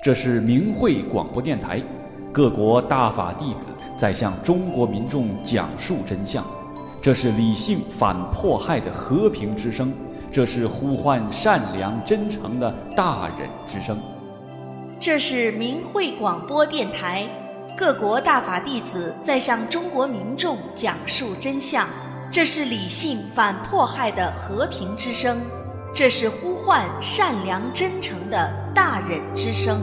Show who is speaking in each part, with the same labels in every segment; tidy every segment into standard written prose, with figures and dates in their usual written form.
Speaker 1: 这是明慧广播电台，各国大法弟子在向中国民众讲述真相。这是理性反迫害的和平之声，这是呼唤善良真诚的大忍之声。
Speaker 2: 这是明慧广播电台，各国大法弟子在向中国民众讲述真相。这是理性反迫害的和平之声，这是呼唤善良真诚的大忍之声。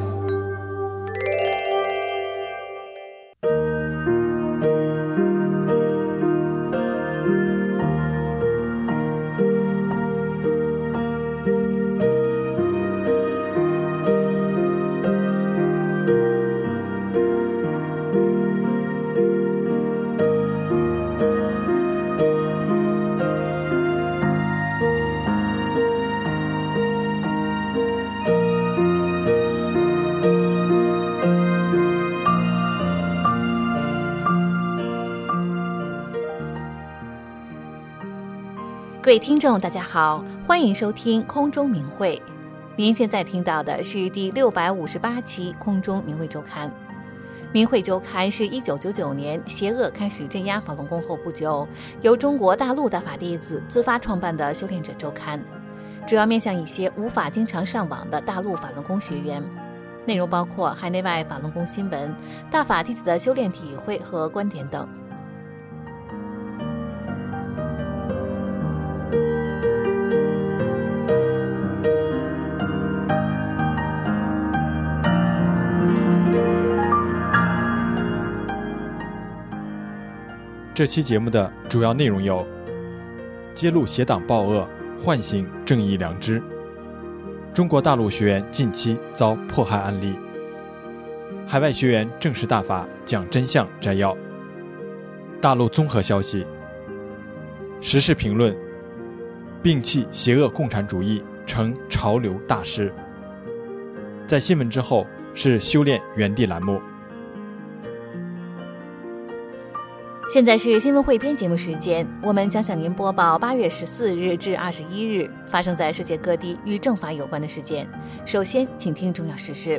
Speaker 3: 各位听众大家好，欢迎收听空中明慧。您现在听到的是第658期空中明慧周刊。明慧周刊是1999年邪恶开始镇压法轮功后不久，由中国大陆大法弟子自发创办的修炼者周刊，主要面向一些无法经常上网的大陆法轮功学员，内容包括海内外法轮功新闻、大法弟子的修炼体会和观点等。
Speaker 4: 这期节目的主要内容有：揭露邪党暴恶，唤醒正义良知；中国大陆学员近期遭迫害案例；海外学员正式大法讲真相摘要；大陆综合消息；时事评论；摒弃邪恶共产主义成潮流大势。在新闻之后是修炼原地栏目。
Speaker 3: 现在是新闻汇编节目时间，我们将向您播报8月14日至21日发生在世界各地与政法有关的事件。首先，请听重要时事。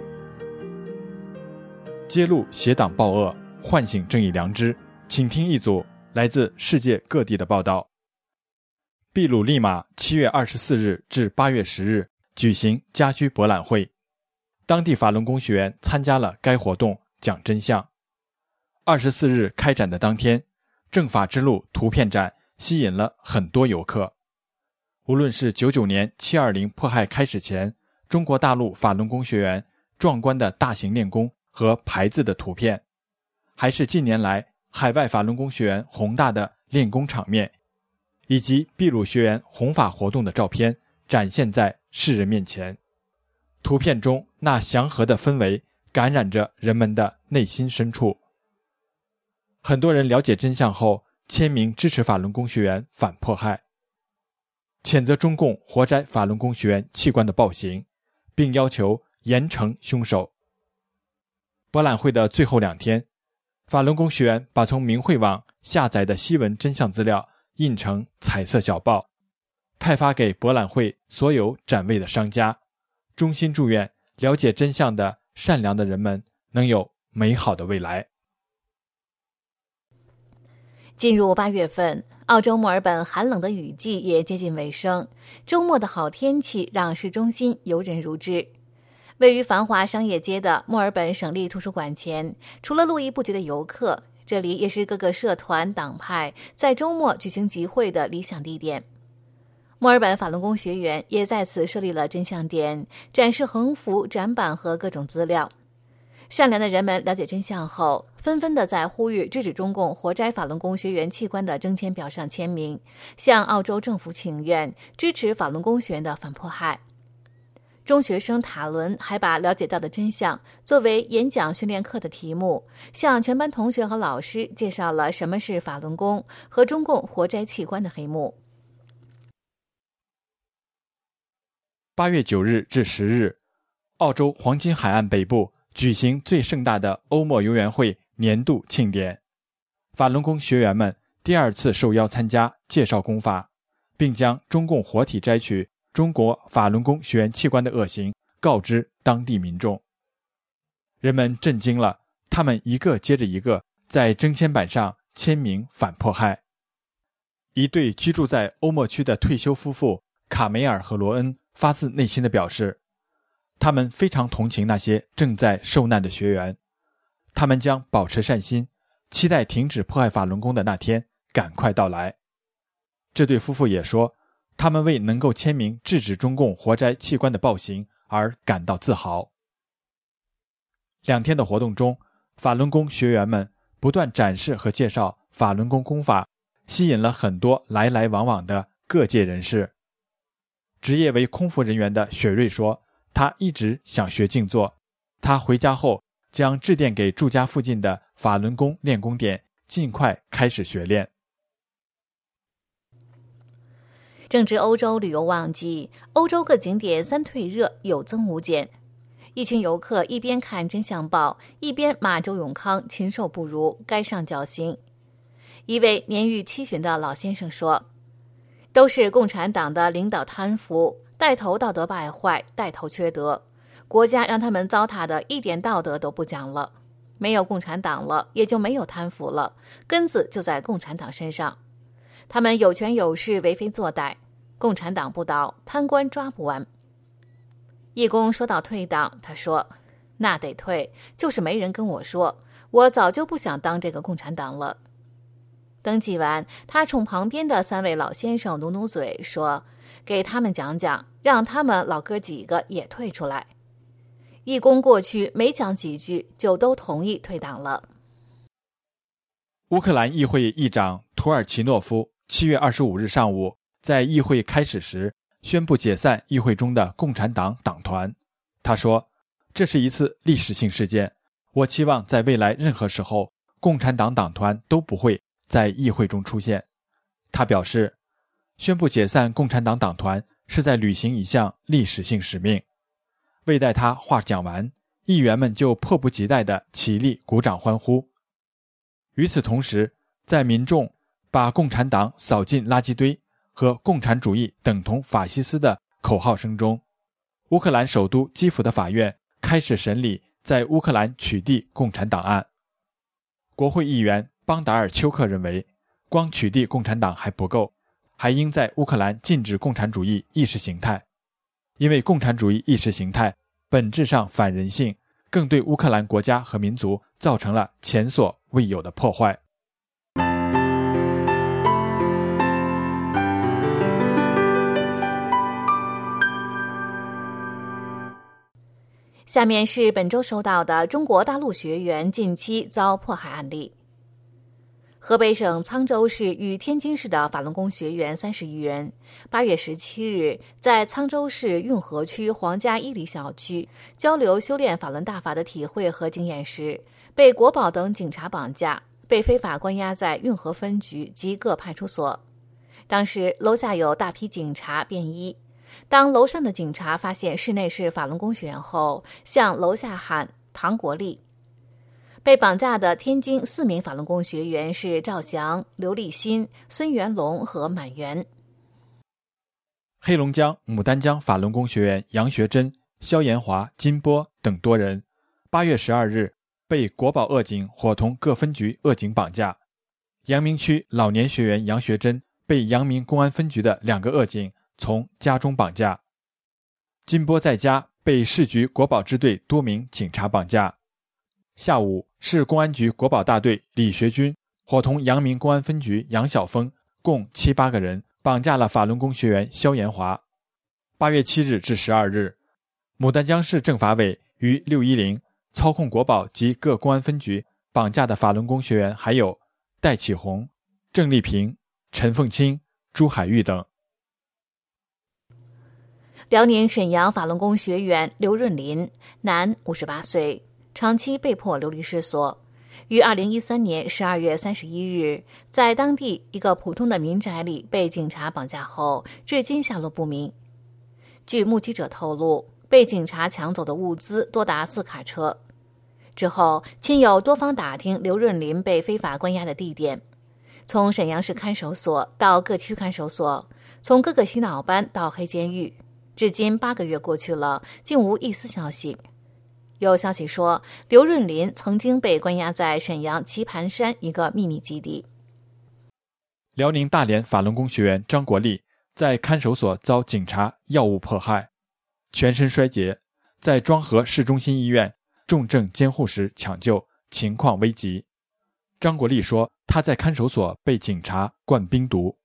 Speaker 4: 揭露邪党暴恶，唤醒正义良知，请听一组来自世界各地的报道。秘鲁利马7月24日至8月10日举行家居博览会，当地法轮功学员参加了该活动，讲真相。24日开展的当天，正法之路图片展吸引了很多游客。无论是99年720迫害开始前，中国大陆法轮功学员壮观的大型练功和牌子的图片，还是近年来海外法轮功学员宏大的练功场面，以及秘鲁学员弘法活动的照片展现在世人面前。图片中那祥和的氛围感染着人们的内心深处。很多人了解真相后签名支持法轮功学员反迫害，谴责中共活摘法轮功学员器官的暴行，并要求严惩凶手。博览会的最后2天，法轮功学员把从明慧网下载的西文真相资料印成彩色小报，派发给博览会所有展位的商家，衷心祝愿了解真相的善良的人们能有美好的未来。
Speaker 3: 进入8月份，澳洲墨尔本寒冷的雨季也接近尾声，周末的好天气让市中心游人如织。位于繁华商业街的墨尔本省立图书馆前，除了络绎不绝的游客，这里也是各个社团党派在周末举行集会的理想地点。墨尔本法轮功学员也在此设立了真相点，展示横幅、展板和各种资料。善良的人们了解真相后，纷纷地在呼吁制止中共活摘法轮功学员器官的征签表上签名，向澳洲政府请愿，支持法轮功学员的反迫害。中学生塔伦还把了解到的真相作为演讲训练课的题目，向全班同学和老师介绍了什么是法轮功和中共活摘器官的黑幕。
Speaker 4: 8月9日至10日，澳洲黄金海岸北部举行最盛大的欧墨游园会年度庆典，法轮功学员们第2次受邀参加介绍功法，并将中共活体摘取中国法轮功学员器官的恶行告知当地民众。 人们震惊了，他们一个接着一个在征签板上签名反迫害。一对居住在欧莫区的退休夫妇卡梅尔和罗恩发自内心地表示，他们非常同情那些正在受难的学员，他们将保持善心，期待停止迫害法轮功的那天赶快到来。这对夫妇也说，他们为能够签名制止中共活摘器官的暴行而感到自豪。2天的活动中，法轮功学员们不断展示和介绍法轮功功法，吸引了很多来来往往的各界人士。职业为空服人员的雪瑞说，他一直想学静坐，他回家后将致电给住家附近的法轮功练功点，尽快开始学练。
Speaker 3: 正值欧洲旅游旺季，欧洲各景点3退热有增无减。一群游客一边看真相报，一边骂周永康禽兽不如，该上绞刑。一位年逾70的老先生说，都是共产党的领导贪腐，带头道德败坏，带头缺德，国家让他们糟蹋的一点道德都不讲了。没有共产党了，也就没有贪腐了，根子就在共产党身上。他们有权有势，为非作歹，共产党不倒，贪官抓不完。义工说到退党，他说，那得退，就是没人跟我说，我早就不想当这个共产党了。登记完，他冲旁边的3位老先生努努嘴，说，给他们讲讲，让他们老哥几个也退出来。义工过去没讲几句，就都同意退党了。
Speaker 4: 乌克兰议会议长图尔奇诺夫7月25日上午在议会开始时宣布解散议会中的共产党党团。他说，这是一次历史性事件，我期望在未来任何时候，共产党党团都不会在议会中出现。他表示，宣布解散共产党党团是在履行一项历史性使命。未待他话讲完，议员们就迫不及待地起立鼓掌欢呼。与此同时，在民众把共产党扫进垃圾堆和共产主义等同法西斯的口号声中，乌克兰首都基辅的法院开始审理在乌克兰取缔共产党案。国会议员邦达尔丘克认为，光取缔共产党还不够，还应在乌克兰禁止共产主义意识形态，因为共产主义意识形态本质上反人性，更对乌克兰国家和民族造成了前所未有的破坏。
Speaker 3: 下面是本周收到的中国大陆学员近期遭迫害案例。河北省沧州市与天津市的法轮功学员30余人，8月17日在沧州市运河区皇家伊犁小区交流修炼法轮大法的体会和经验时，被国保等警察绑架，被非法关押在运河分局及各派出所。当时楼下有大批警察便衣，当楼上的警察发现室内是法轮功学员后，向楼下喊唐国立。被绑架的天津4名法轮功学员是赵翔、刘立新、孙元龙和满元。
Speaker 4: 黑龙江牡丹江法轮功学员杨学珍、肖延华、金波等多人8月12日被国保恶警伙同各分局恶警绑架。阳明区老年学员杨学珍被阳明公安分局的2个恶警从家中绑架，金波在家被市局国保支队多名警察绑架。下午，市公安局国保大队李学军伙同阳明公安分局杨晓峰共7、8个人绑架了法轮功学员肖延华。8月7日至12日，牡丹江市政法委于610操控国保及各公安分局绑架的法轮功学员还有戴启红、郑丽萍、陈凤清、朱海玉等。
Speaker 3: 辽宁沈阳法轮功学员刘润林，男，58岁，长期被迫流离失所，于2013年12月31日在当地一个普通的民宅里被警察绑架后，至今下落不明。据目击者透露，被警察抢走的物资多达4卡车。之后，亲友多方打听刘润林被非法关押的地点，从沈阳市看守所到各区看守所，从各个洗脑班到黑监狱，至今8个月过去了，竟无一丝消息。 有消息说，刘润林曾经被关押在沈阳棋盘山一个秘密基地。
Speaker 4: 辽宁大连法轮功学员张国立在看守所遭警察药物迫害，全身衰竭，在庄河市中心医院重症监护室抢救，情况危急。张国立说，他在看守所被警察灌冰毒。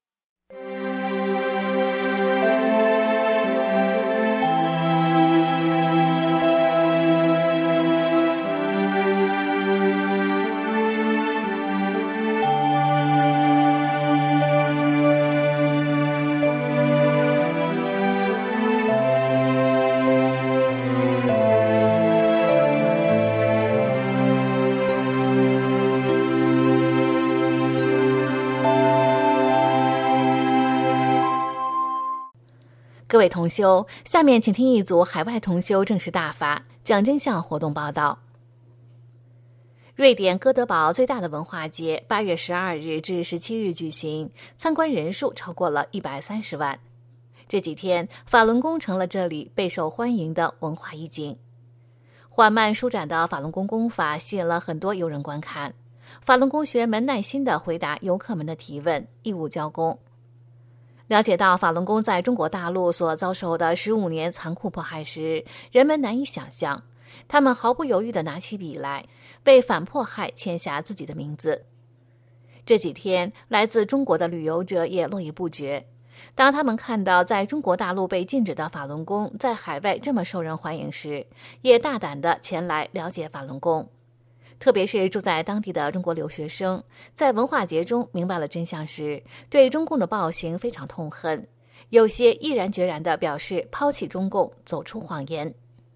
Speaker 3: 各位同修，下面请听一组海外同修正式大法讲真相活动报道。瑞典哥德堡最大的文化节8月12日至17日举行，参观人数超过了130万。这几天，法轮功成了这里备受欢迎的文化一景。缓慢舒展的法轮功功法吸引了很多游人观看，法轮功学员们耐心地回答游客们的提问，义务交功。了解到法轮功在中国大陆所遭受的15年残酷迫害时，人们难以想象，他们毫不犹豫地拿起笔来，为反迫害签下自己的名字。这几天，来自中国的旅游者也络绎不绝。当他们看到在中国大陆被禁止的法轮功在海外这么受人欢迎时，也大胆地前来了解法轮功。特别是住在当地的中国留学生，在文化节中明白了真相时，对中共的暴行非常痛恨，有些毅然决然地表示抛弃中共，走出谎言。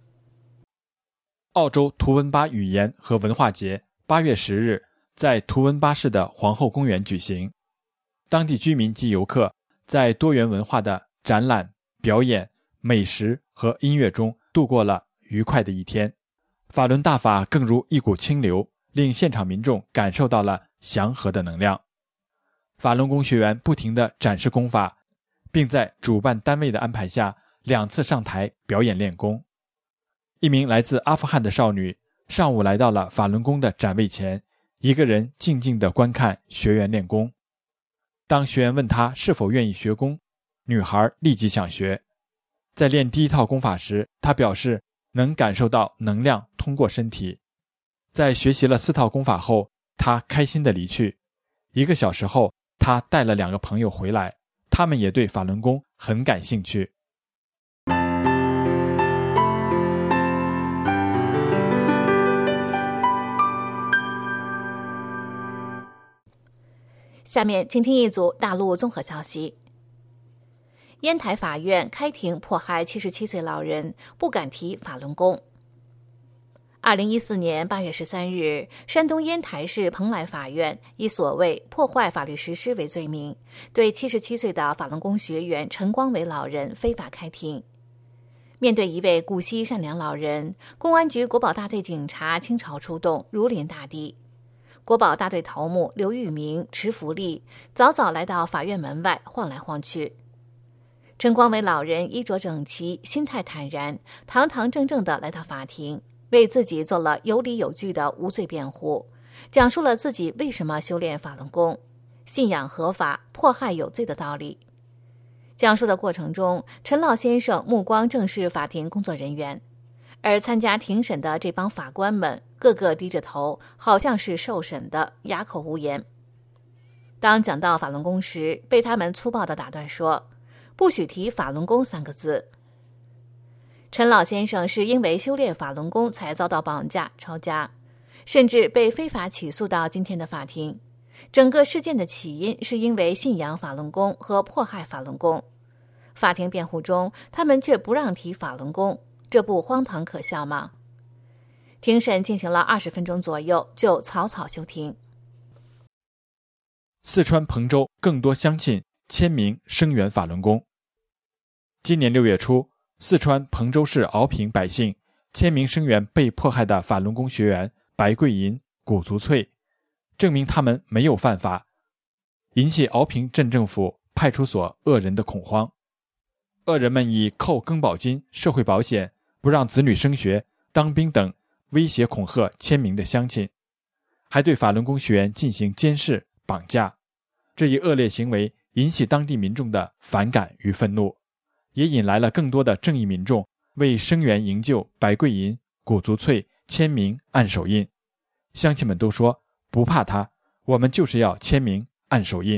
Speaker 4: 澳洲图文巴语言和文化节8月10日在图文巴市的皇后公园举行，当地居民及游客在多元文化的展览、表演、美食和音乐中度过了愉快的一天。法轮大法更如一股清流，令现场民众感受到了祥和的能量。法轮功学员不停地展示功法，并在主办单位的安排下2次上台表演练功。一名来自阿富汗的少女上午来到了法轮功的展位前，一个人静静地观看学员练功。当学员问她是否愿意学功，女孩立即想学。在练第一套功法时，她表示能感受到能量通过身体。在学习了4套功法后，她开心地离去。1个小时后，她带了2个朋友回来，他们也对法轮功很感兴趣。
Speaker 3: 下面请听一组大陆综合消息。烟台法院开庭迫害77岁老人，不敢提法轮功。2014年8月13日，山东烟台市蓬莱法院以所谓破坏法律实施为罪名，对77岁的法轮功学员陈光伟老人非法开庭。面对一位古稀善良老人，公安局国保大队警察倾巢出动，如临大敌。国保大队头目刘玉明持福利，早早来到法院门外晃来晃去。陈光伟老人衣着整齐，心态坦然，堂堂正正地来到法庭，为自己做了有理有据的无罪辩护，讲述了自己为什么修炼法轮功，信仰合法，迫害有罪的道理。讲述的过程中，陈老先生目光正视法庭工作人员，而参加庭审的这帮法官们个个低着头，好像是受审的，哑口无言。当讲到法轮功时，被他们粗暴地打断说，不许提法轮功3个字。陈老先生是因为修炼法轮功才遭到绑架、抄家，甚至被非法起诉到今天的法庭。整个事件的起因是因为信仰法轮功和迫害法轮功。法庭辩护中，他们却不让提法轮功，这不荒唐可笑吗？庭审进行了20分钟左右，就草草休庭。
Speaker 4: 四川彭州更多乡亲签名声援法轮功。今年6月初，四川彭州市敖平百姓签名声援被迫害的法轮功学员白桂银、古足翠，证明他们没有犯法，引起敖平镇政府派出所恶人的恐慌。恶人们以扣更保金、社会保险、不让子女升学、 当兵等威胁恐吓签名的乡亲，还对法轮功学员进行监视、绑架。这一恶劣行为引起当地民众的反感与愤怒，也引来了更多的正义民众为声援营救白桂银、谷足翠签名按手印。乡亲们都说不怕他，我们就是要签名按手印。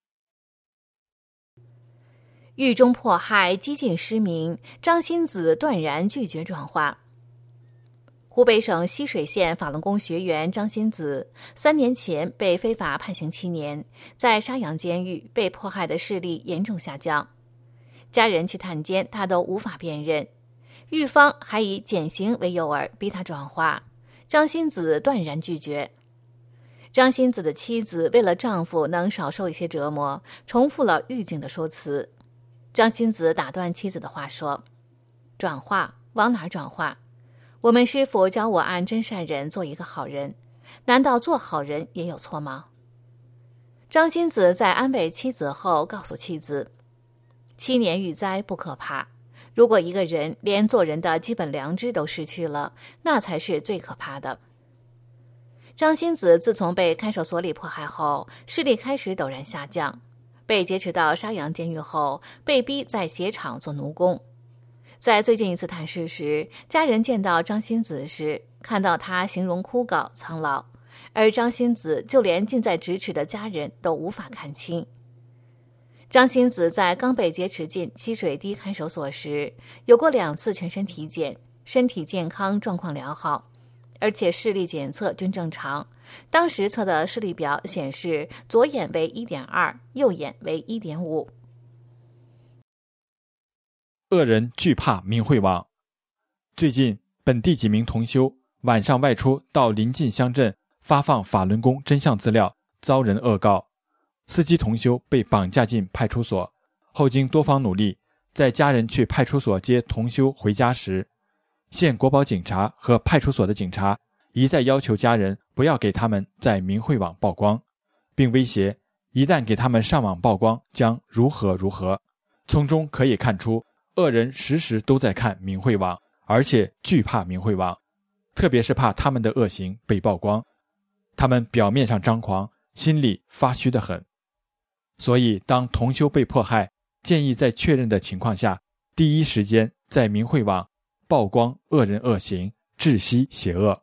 Speaker 3: 狱中迫害激进失明，张新子断然拒绝转化。湖北省浠水县法轮功学员张新子3年前被非法判刑7年，在沙洋监狱被迫害的视力严重下降，家人去探监他都无法辨认，狱方还以减刑为诱饵逼他转化，张新子断然拒绝。张新子的妻子为了丈夫能少受一些折磨，重复了狱警的说辞。张新子打断妻子的话说：“转化？往哪儿转化？我们师父教我按真善忍做一个好人，难道做好人也有错吗？”张新子在安慰妻子后告诉妻子：“7年狱灾不可怕，如果一个人连做人的基本良知都失去了，那才是最可怕的。”张新子自从被看守所里迫害后，视力开始陡然下降，被劫持到沙洋监狱后，被逼在鞋厂做奴工。在最近一次探视时，家人见到张新子时，看到他形容枯槁苍老，而张新子就连近在咫尺的家人都无法看清。张新子在刚被劫持进浠水堤看守所时，有过2次全身体检，身体健康状况良好，而且视力检测均正常。当时测的视力表显示左眼为 1.2， 右眼为 1.5。
Speaker 4: 恶人惧怕明慧网。最近本地几名同修晚上外出到邻近乡镇发放法轮功真相资料，遭人恶告，司机同修被绑架进派出所后，经多方努力，在家人去派出所接同修回家时，县国保警察和派出所的警察一再要求家人不要给他们在明慧网曝光，并威胁一旦给他们上网曝光将如何如何。从中可以看出，恶人时时都在看明慧网，而且惧怕明慧网，特别是怕他们的恶行被曝光。他们表面上张狂，心里发虚得很。所以当同修被迫害，建议在确认的情况下，第一时间在明慧网曝光恶人恶行，治息邪恶。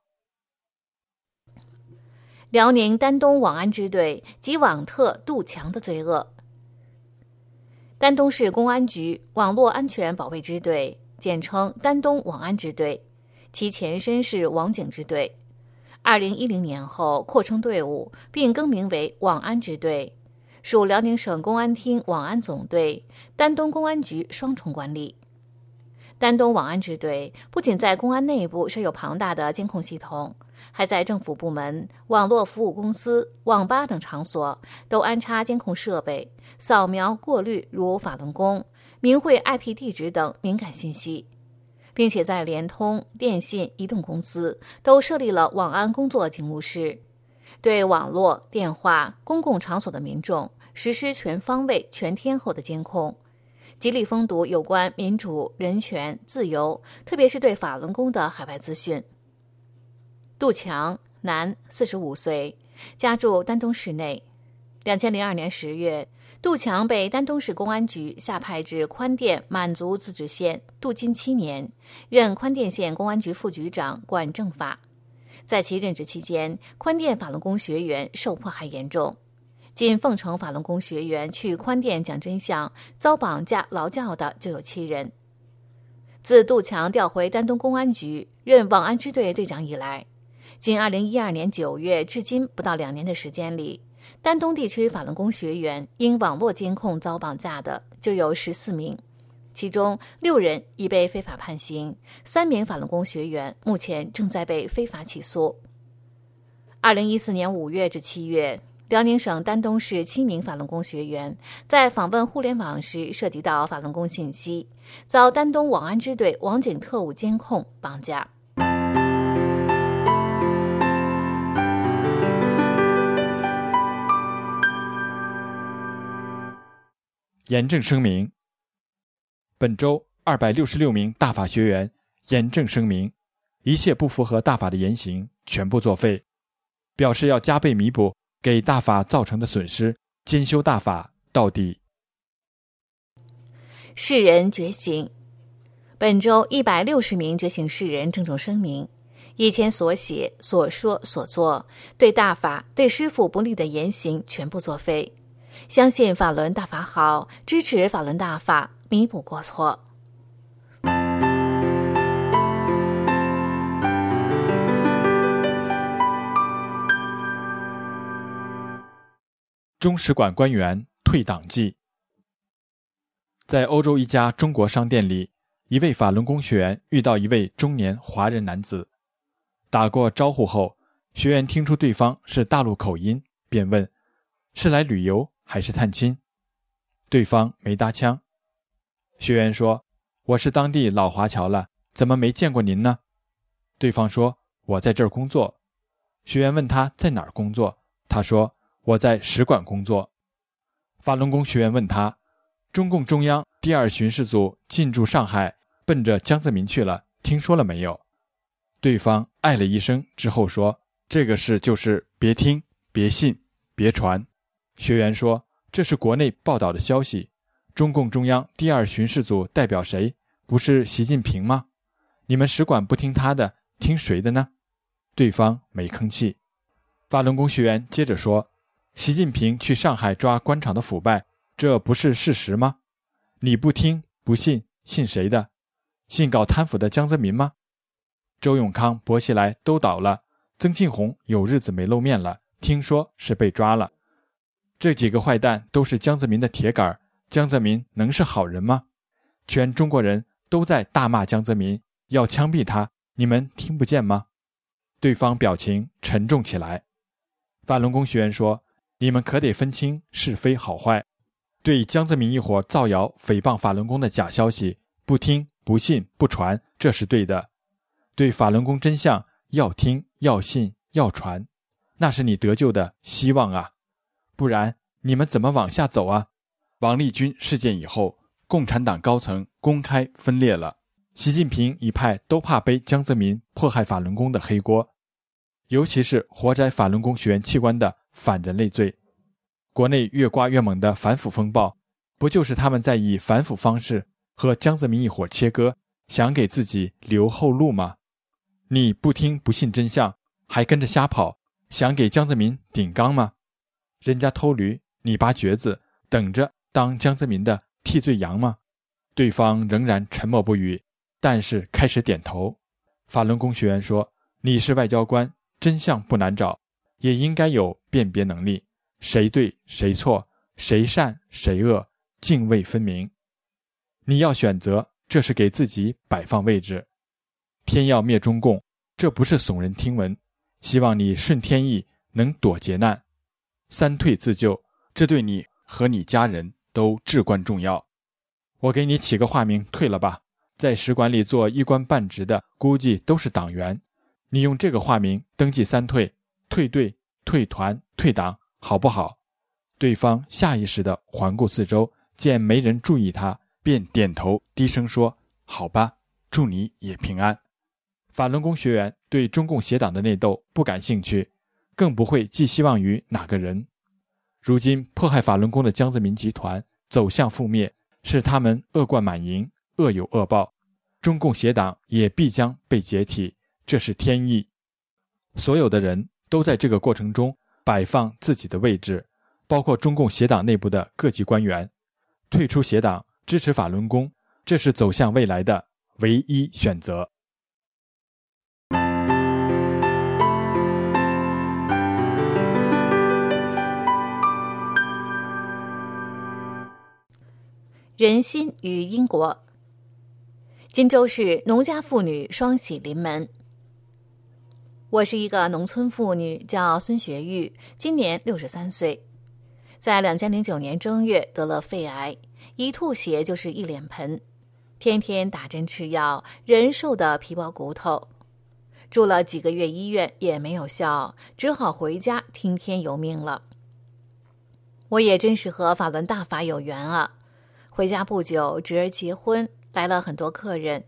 Speaker 3: 辽宁丹东网安支队及网特杜强的罪恶。丹东市公安局网络安全保卫支队，简称丹东网安支队，其前身是网警支队。2010年后扩充队伍，并更名为网安支队，属辽宁省公安厅网安总队、丹东公安局双重管理。丹东网安支队不仅在公安内部设有庞大的监控系统，还在政府部门、网络服务公司、网吧等场所都安插监控设备，扫描过滤如法轮功、明慧 IP 地址等敏感信息，并且在联通、电信、移动公司都设立了网安工作警务室，对网络、电话、公共场所的民众实施全方位、全天候的监控，极力封堵有关民主、人权、自由，特别是对法轮功的海外资讯。杜强，男，45岁，家住丹东市内。2002年10月，杜强被丹东市公安局下派至宽甸满族自治县，镀金7年，任宽甸县公安局副局长，管政法。在其任职期间，宽甸法轮功学员受迫害严重。仅凤城法轮功学员去宽甸讲真相，遭绑架劳教的就有7人。自杜强调回丹东公安局任网安支队队长以来，仅2012年9月至今不到2年的时间里，丹东地区法轮功学员因网络监控遭绑架的就有14名，其中6人已被非法判刑，3名法轮功学员目前正在被非法起诉。2014年5月至7月，辽宁省丹东市7名法轮功学员在访问互联网时涉及到法轮功信息，遭丹东网安支队网警特务监控绑架。
Speaker 4: 严正声明：本周266名大法学员严正声明： 一切不符合大法的言行全部作废，表示要加倍弥补给大法造成的损失，兼修大法到底。
Speaker 3: 世人觉醒。本周160名觉醒世人郑重声明，以前所写、所说、所做对大法、对师父不利的言行全部作废，相信法轮大法好，支持法轮大法，弥补过错。
Speaker 4: 中使馆官员退党记。在欧洲一家中国商店里，一位法轮功学员遇到一位中年华人男子，打过招呼后，学员听出对方是大陆口音，便问：是来旅游还是探亲？对方没搭腔。学员说：我是当地老华侨了，怎么没见过您呢？对方说：我在这儿工作。学员问他在哪儿工作，他说：我在使馆工作。法轮功学员问他：中共中央第2巡视组进驻上海，奔着江泽民去了，听说了没有？对方哎了一声之后说：这个事就是别听、别信、别传。学员说：这是国内报道的消息，中共中央第2巡视组代表谁？不是习近平吗？你们使馆不听他的，听谁的呢？对方没吭气。法轮功学员接着说：习近平去上海抓官场的腐败，这不是事实吗？你不听不信，信谁的？信搞贪腐的江泽民吗？周永康、薄熙来都倒了，曾庆红有日子没露面了，听说是被抓了。这几个坏蛋都是江泽民的铁杆，江泽民能是好人吗？全中国人都在大骂江泽民，要枪毙他，你们听不见吗？对方表情沉重起来。法轮功学员说：你们可得分清是非好坏，对江泽民一伙造谣诽谤法轮功的假消息，不听不信不传，这是对的。对法轮功真相要听要信要传，那是你得救的希望啊，不然你们怎么往下走啊？王立军事件以后，共产党高层公开分裂了，习近平一派都怕背江泽民迫害法轮功的黑锅，尤其是活摘法轮功学员器官的反人类罪。国内越刮越猛的反腐风暴，不就是他们在以反腐方式和江泽民一伙切割，想给自己留后路吗？你不听不信真相，还跟着瞎跑，想给江泽民顶缸吗？人家偷驴，你拔橛子，等着当江泽民的替罪羊吗？对方仍然沉默不语，但是开始点头。法轮功学员说：你是外交官，真相不难找，也应该有辨别能力，谁对谁错，谁善谁恶，泾渭分明。你要选择，这是给自己摆放位置。天要灭中共，这不是耸人听闻，希望你顺天意，能躲劫难。3退自救，这对你和你家人都至关重要。我给你起个化名，退了吧，在使馆里做一官半职的估计都是党员，你用这个化名登记3退，退队、退团、退党，好不好？对方下意识地环顾四周，见没人注意他，便点头低声说：好吧，祝你也平安。法轮功学员对中共邪党的内斗不感兴趣，更不会寄希望于哪个人。如今迫害法轮功的江泽民集团走向覆灭，是他们恶贯满盈，恶有恶报，中共邪党也必将被解体，这是天意。所有的人都在这个过程中摆放自己的位置，包括中共邪党内部的各级官员。退出邪党，支持法轮功，这是走向未来的唯一选择。
Speaker 3: 人心与因果。荆州市农家妇女双喜临门。我是一个农村妇女，叫孙学玉，今年63岁，在2009年正月得了肺癌，一吐血就是一脸盆，天天打针吃药，人瘦得皮包骨头，住了几个月医院也没有效，只好回家听天由命了。我也真是和法轮大法有缘啊！回家不久，侄儿结婚，来了很多客人，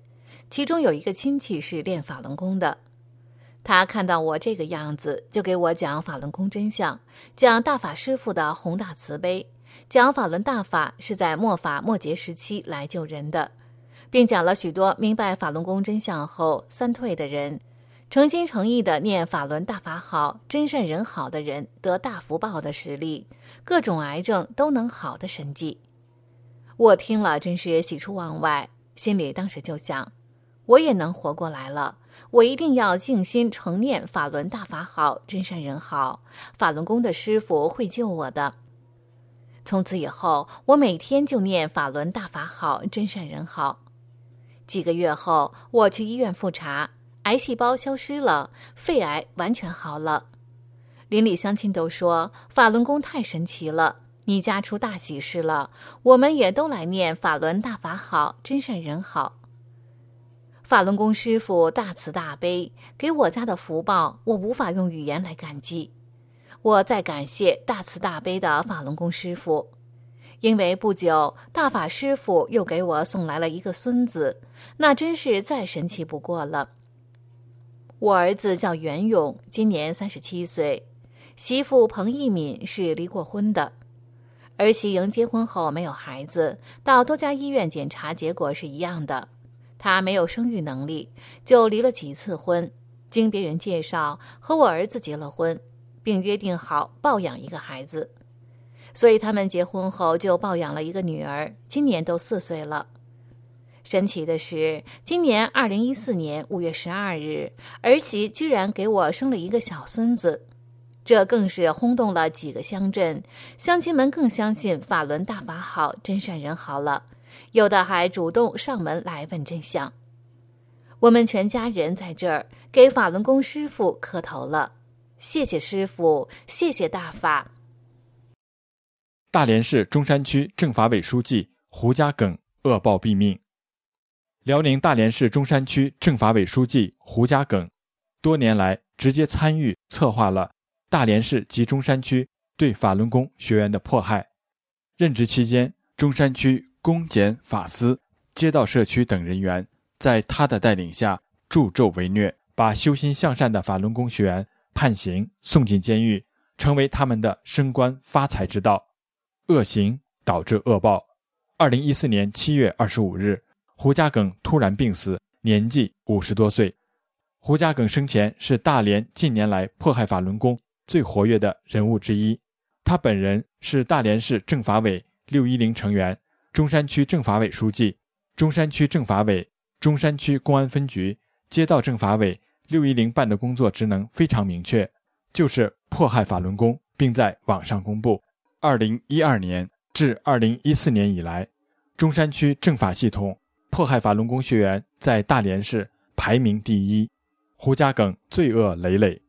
Speaker 3: 其中有一个亲戚是练法轮功的。他看到我这个样子，就给我讲法轮功真相，讲大法师父的宏大慈悲，讲法轮大法是在末法末劫时期来救人的，并讲了许多明白法轮功真相后三退的人，诚心诚意地念法轮大法好，真善人好的人得大福报的实例，各种癌症都能好的神迹。我听了真是喜出望外，心里当时就想，我也能活过来了，我一定要静心诚念法轮大法好，真善人好，法轮功的师父会救我的。从此以后，我每天就念法轮大法好，真善人好。几个月后，我去医院复查，癌细胞消失了，肺癌完全好了。邻里乡亲都说法轮功太神奇了，你家出大喜事了，我们也都来念法轮大法好，真善人好。法轮功师父大慈大悲，给我家的福报，我无法用语言来感激。我再感谢大慈大悲的法轮功师父，因为不久大法师父又给我送来了一个孙子，那真是再神奇不过了。我儿子叫袁勇，今年37岁，媳妇彭一敏是离过婚的。儿媳迎结婚后没有孩子，到多家医院检查结果是一样的，她没有生育能力，就离了几次婚，经别人介绍和我儿子结了婚，并约定好抱养一个孩子，所以他们结婚后就抱养了一个女儿，今年都4岁了。神奇的是，今年2014年5月12日，儿媳居然给我生了一个小孙子，这更是轰动了几个乡镇，乡亲们更相信法轮大法好，真善人好了，有的还主动上门来问真相。我们全家人在这儿给法轮功师父磕头了，谢谢师父，谢谢大法。
Speaker 4: 大连市中山区政法委书记胡家耿恶报毙命。辽宁大连市中山区政法委书记胡家耿多年来直接参与策划了大连市及中山区对法轮功学员的迫害。任职期间，中山区公检法司、街道社区等人员在他的带领下助纣为虐，把修心向善的法轮功学员判刑送进监狱，成为他们的升官发财之道。恶行导致恶报。2014年7月25日，胡家耿突然病死，年纪50多岁。胡家耿生前是大连近年来迫害法轮功最活跃的人物之一。他本人是大连市政法委610成员，中山区政法委书记，中山区政法委、中山区公安分局、街道政法委610办的工作职能非常明确，就是迫害法轮功，并在网上公布。2012年至2014年以来，中山区政法系统迫害法轮功学员在大连市排名第一。胡家耿罪恶累累。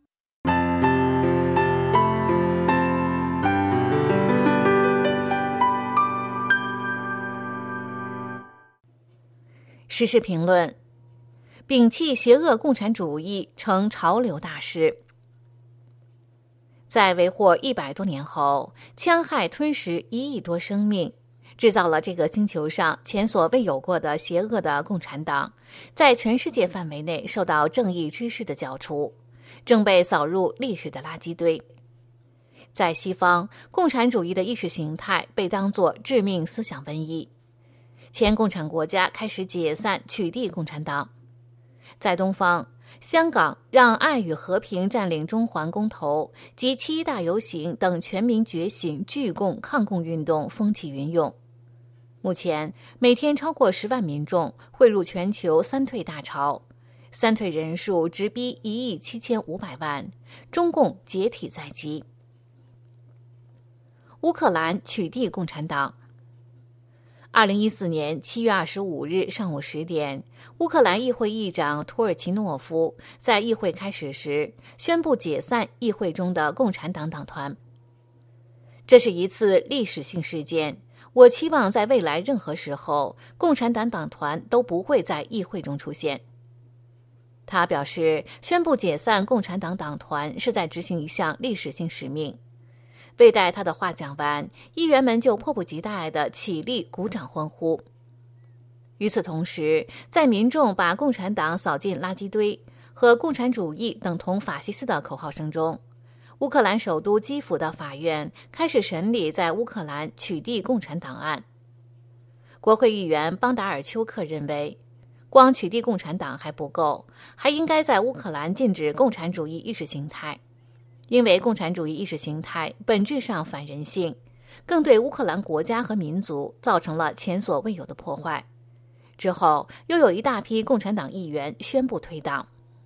Speaker 3: 时事评论：摒弃邪恶共产主义成潮流大势。在为祸100多年后，戕害吞食1亿多生命，制造了这个星球上前所未有过的邪恶的共产党，在全世界范围内受到正义之士的剿除，正被扫入历史的垃圾堆。在西方，共产主义的意识形态被当作致命思想瘟疫，前共产国家开始解散取缔共产党。在东方，香港让爱与和平占领中环公投及7·1大游行等全民觉醒拒共抗共运动风起云涌。目前每天超过10万民众汇入全球三退大潮，三退人数直逼1亿7500万，中共解体在即。乌克兰取缔共产党。2014年7月25日上午10点，乌克兰议会议长土尔奇诺夫在议会开始时宣布解散议会中的共产党党团。这是一次历史性事件，我期望在未来任何时候，共产党党团都不会在议会中出现。他表示，宣布解散共产党党团是在执行一项历史性使命。未待他的话讲完，议员们就迫不及待地起立鼓掌欢呼。 与此同时，在民众把共产党扫进垃圾堆和共产主义等同法西斯的口号声中，乌克兰首都基辅的法院开始审理在乌克兰取缔共产党案。国会议员邦达尔丘克认为，光取缔共产党还不够，还应该在乌克兰禁止共产主义意识形态，因为共产主义意识形态本质上反人性，更对乌克兰国家和民族造成了前所未有的破坏。之后，又有一大批共产党议员宣布退党。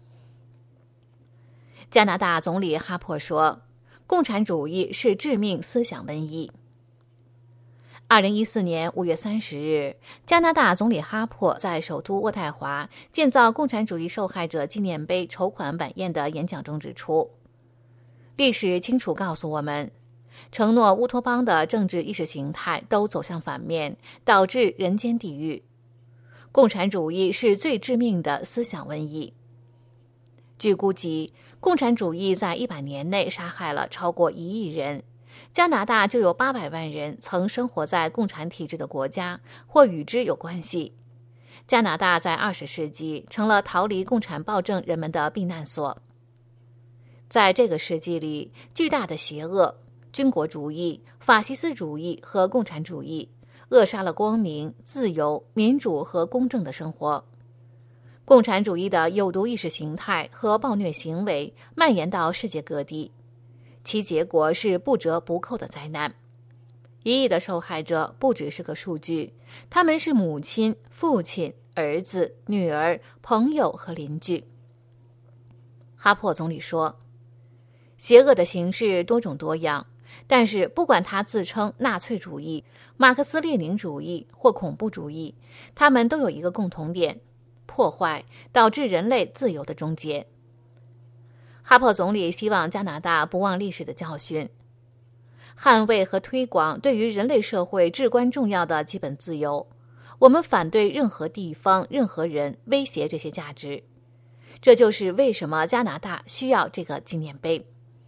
Speaker 3: 加拿大总理哈珀说，共产主义是致命思想瘟疫。2014年5月30日，加拿大总理哈珀在首都渥太华建造共产主义受害者纪念碑筹款晚宴的演讲中指出，历史清楚告诉我们，承诺乌托邦的政治意识形态都走向反面，导致人间地狱。共产主义是最致命的思想瘟疫。据估计，共产主义在100年内杀害了超过1亿人。加拿大就有800万人曾生活在共产体制的国家或与之有关系。加拿大在20世纪成了逃离共产暴政人们的避难所。在这个世纪里，巨大的邪恶、军国主义、法西斯主义和共产主义扼杀了光明、自由、民主和公正的生活。共产主义的有毒意识形态和暴虐行为蔓延到世界各地，其结果是不折不扣的灾难。1亿的受害者不只是个数据，他们是母亲、父亲、儿子、女儿、朋友和邻居。哈珀总理说，邪恶的形式多种多样，但是不管他自称纳粹主义、马克思列宁主义或恐怖主义，他们都有一个共同点：破坏，导致人类自由的终结。哈珀总理希望加拿大不忘历史的教训，捍卫和推广对于人类社会至关重要的基本自由。我们反对任何地方、任何人威胁这些价值。这就是为什么加拿大需要这个纪念碑。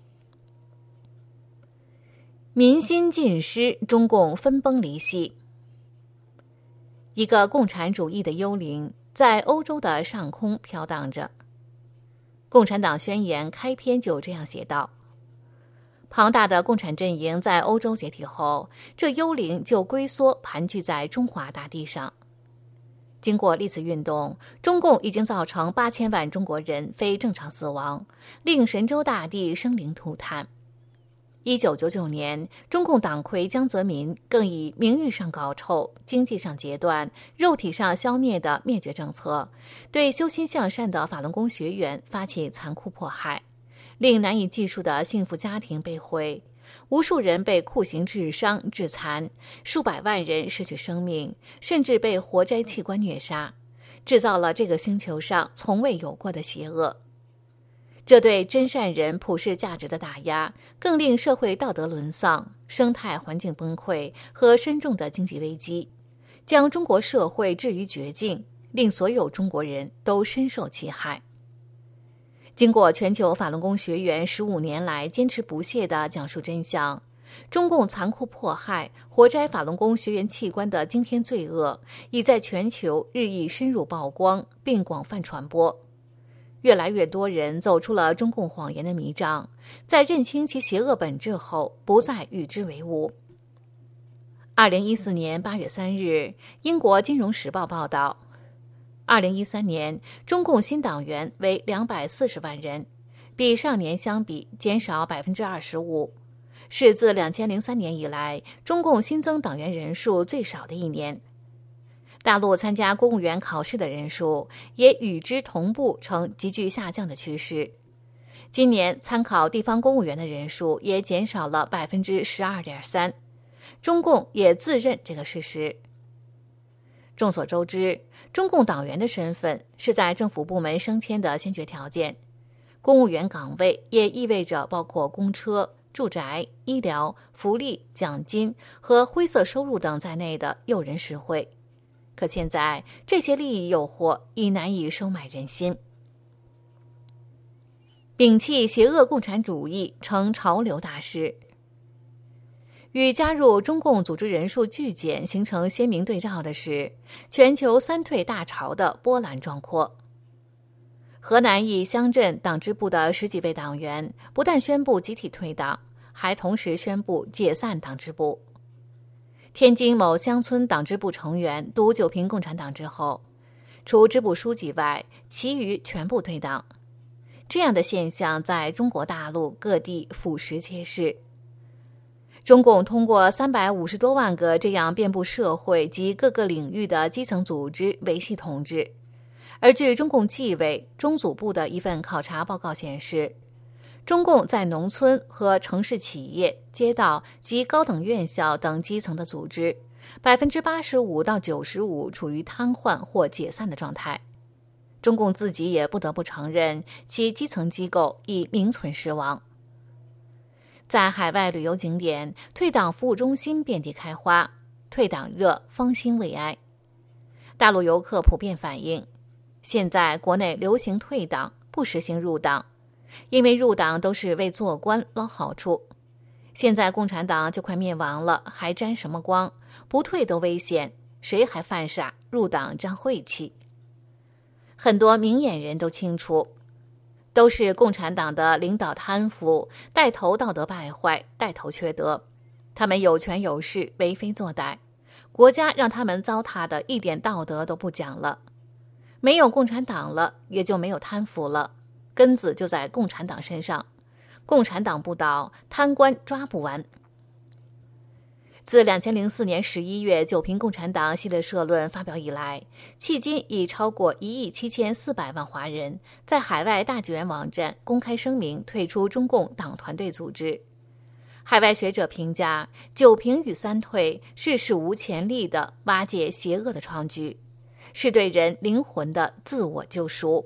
Speaker 3: 民心尽失，中共分崩离析。一个共产主义的幽灵在欧洲的上空飘荡着。共产党宣言开篇就这样写道：庞大的共产阵营在欧洲解体后，这幽灵就龟缩盘踞在中华大地上。经过历次运动，中共已经造成8000万中国人非正常死亡，令神州大地生灵涂炭。1999年，中共党魁江泽民更以名誉上搞臭、经济上截断、肉体上消灭的灭绝政策，对修心向善的法轮功学员发起残酷迫害，令难以计数的幸福家庭被毁，无数人被酷刑致伤致残，数百万人失去生命，甚至被活摘器官虐杀，制造了这个星球上从未有过的邪恶。这对真善人普世价值的打压，更令社会道德沦丧、生态环境崩溃和深重的经济危机，将中国社会置于绝境，令所有中国人都深受其害。经过全球法轮功学员15年来坚持不懈地讲述真相，中共残酷迫害、活摘法轮功学员器官的惊天罪恶，已在全球日益深入曝光并广泛传播。越来越多人走出了中共谎言的迷障，在认清其邪恶本质后，不再与之为伍。2014年8月3日，英国《金融时报》报道，2013年中共新党员为240万人，比上年相比减少25%，是自2003年以来中共新增党员人数最少的一年。大陆参加公务员考试的人数也与之同步呈急剧下降的趋势。今年参考地方公务员的人数也减少了 12.3%， 中共也自认这个事实。众所周知，中共党员的身份是在政府部门升迁的先决条件，公务员岗位也意味着包括公车、住宅、医疗、福利、奖金和灰色收入等在内的诱人实惠。可现在，这些利益诱惑已难以收买人心。摒弃邪恶共产主义成潮流大势。 与加入中共组织人数剧减形成鲜明对照的是，全球三退大潮的波澜壮阔。河南一乡镇党支部的10几位党员不但宣布集体退党，还同时宣布解散党支部。天津某乡村党支部成员读九平共产党之后，除支部书记外，其余全部退党。这样的现象在中国大陆各地俯拾皆是。中共通过350多万个这样遍布社会及各个领域的基层组织维系统治。而据中共纪委中组部的一份考察报告显示，中共在农村和城市企业、街道及高等院校等基层的组织，85%到95%处于瘫痪或解散的状态。中共自己也不得不承认，其基层机构已名存实亡。在海外旅游景点，退党服务中心遍地开花，退党热方兴未艾。大陆游客普遍反映，现在国内流行退党，不实行入党，因为入党都是为做官捞好处。现在共产党就快灭亡了，还沾什么光？不退都危险，谁还犯傻入党沾晦气？很多明眼人都清楚，都是共产党的领导贪腐，带头道德败坏，带头缺德。他们有权有势，为非作歹，国家让他们糟蹋的一点道德都不讲了。没有共产党了，也就没有贪腐了，根子就在共产党身上。共产党不倒，贪官抓不完。自2004年11月九平共产党系列社论发表以来，迄今已超过1亿7400万华人在海外大纪元网站公开声明退出中共党团队组织。海外学者评价，九平与三退是史无前例的瓦解邪恶的创举，是对人灵魂的自我救赎。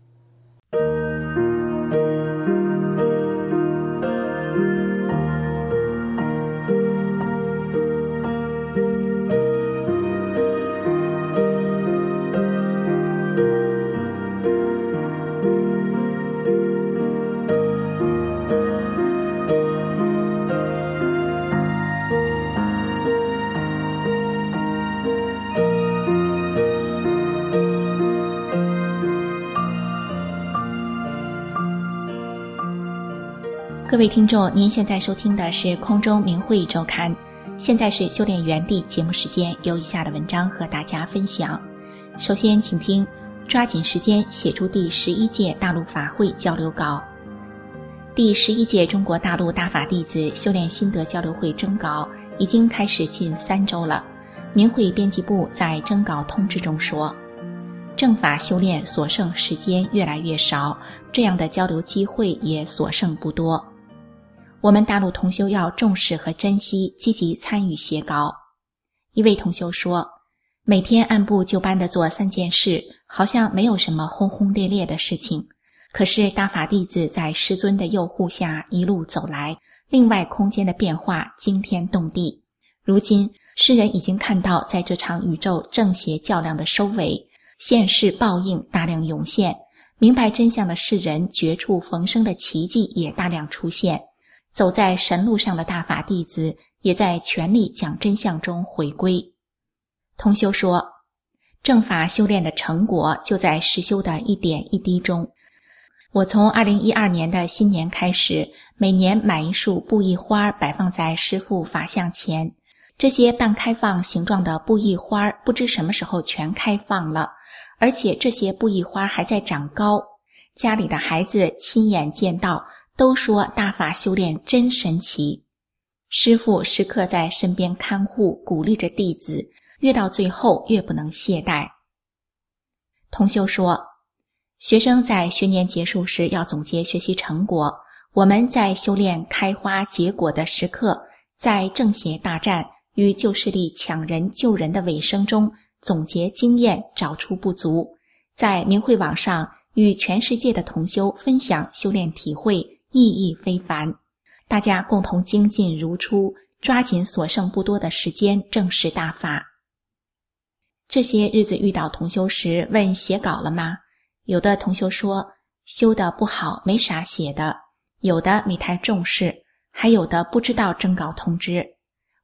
Speaker 5: 各位听众，您现在收听的是空中明慧周刊，现在是修炼原地节目时间，有以下的文章和大家分享。首先请听抓紧时间写出第11届大陆法会交流稿。第11届中国大陆大法弟子修炼心得交流会征稿已经开始近3周了。明慧编辑部在征稿通知中说，正法修炼所剩时间越来越少，这样的交流机会也所剩不多。我们大陆同修要重视和珍惜，积极参与写稿。一位同修说，每天按部就班地做3件事，好像没有什么轰轰烈烈的事情。可是大法弟子在师尊的佑护下一路走来，另外空间的变化惊天动地。如今世人已经看到，在这场宇宙正邪较量的收尾，现世报应大量涌现，明白真相的世人绝处逢生的奇迹也大量出现。走在神路上的大法弟子也在全力讲真相中回归。同修说，正法修炼的成果就在实修的一点一滴中。我从2012年的新年开始，每年买一束布艺花摆放在师父法像前。这些半开放形状的布艺花不知什么时候全开放了，而且这些布艺花还在长高。家里的孩子亲眼见到，都说大法修炼真神奇。师父时刻在身边看护，鼓励着弟子，越到最后越不能懈怠。同修说，学生在学年结束时要总结学习成果，我们在修炼开花结果的时刻，在正邪大战与旧势力抢人救人的尾声中总结经验，找出不足，在明慧网上与全世界的同修分享修炼体会，意义非凡。大家共同精进如初，抓紧所剩不多的时间正视大法。这些日子遇到同修时问写稿了吗？有的同修说修得不好，没啥写的，有的没太重视，还有的不知道征稿通知。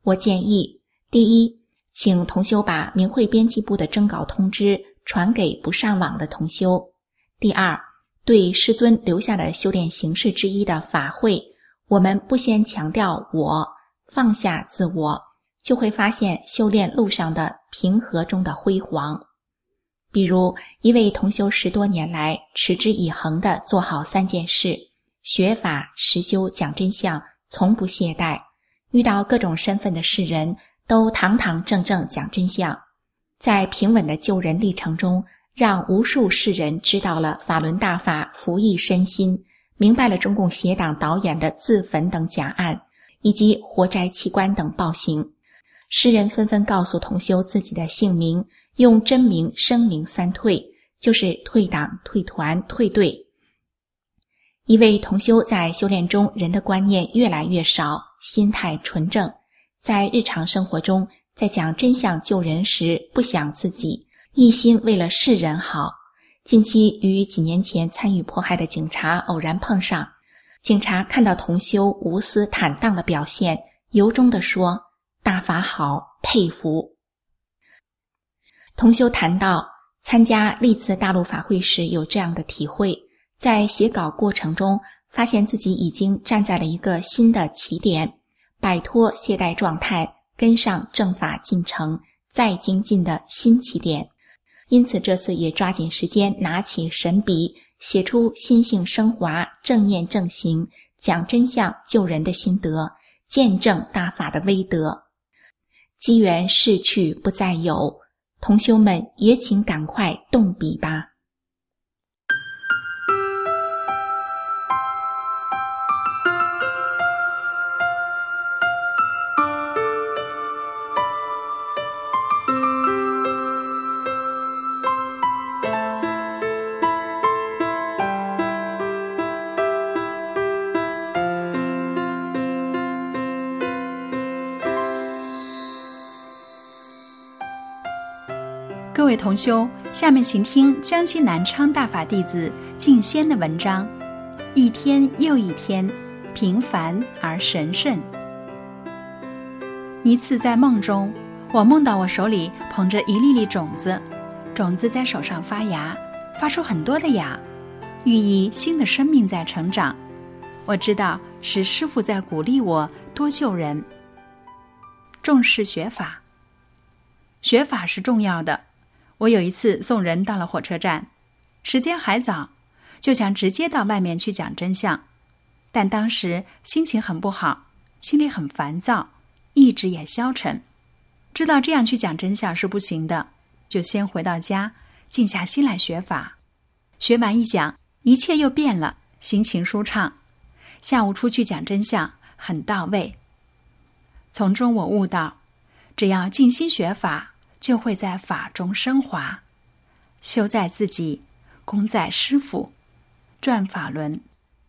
Speaker 5: 我建议，第一，请同修把明慧编辑部的征稿通知传给不上网的同修。第二，对师尊留下的修炼形式之一的法会，我们不先强调我，放下自我，就会发现修炼路上的平和中的辉煌。比如一位同修10多年来持之以恒地做好3件事：学法、实修、讲真相，从不懈怠，遇到各种身份的世人都堂堂正正讲真相，在平稳的救人历程中，让无数世人知道了法轮大法服役身心，明白了中共邪党导演的自焚等假案，以及活摘器官等暴行。世人纷纷告诉同修自己的姓名，用真名声明3退，就是退党、退团、退队。一位同修在修炼中，人的观念越来越少，心态纯正，在日常生活中，在讲真相救人时不想自己，一心为了世人好。近期与几年前参与迫害的警察偶然碰上，警察看到同修无私坦荡的表现，由衷地说：大法好，佩服。同修谈到参加历次大陆法会时有这样的体会，在写稿过程中发现自己已经站在了一个新的起点，摆脱懈怠状态，跟上正法进程，再精进的新起点。因此这次也抓紧时间拿起神笔，写出心性升华、正念正行、讲真相救人的心得，见证大法的威德。机缘逝去不再有，同修们也请赶快动笔吧。
Speaker 6: 各位同修，下面请听江西南昌大法弟子静仙的文章：一天又一天，平凡而神圣。一次在梦中，我梦到我手里捧着一粒粒种子，种子在手上发芽，发出很多的芽，寓意新的生命在成长。我知道是师父在鼓励我多救人，重视学法。学法是重要的。我有一次送人到了火车站，时间还早，就想直接到外面去讲真相，但当时心情很不好，心里很烦躁，意志也消沉，知道这样去讲真相是不行的，就先回到家，静下心来学法。学完一讲，一切又变了，心情舒畅。下午出去讲真相，很到位。从中我悟到，只要静心学法，就会在法中升华，修在自己，功在师父，转法轮。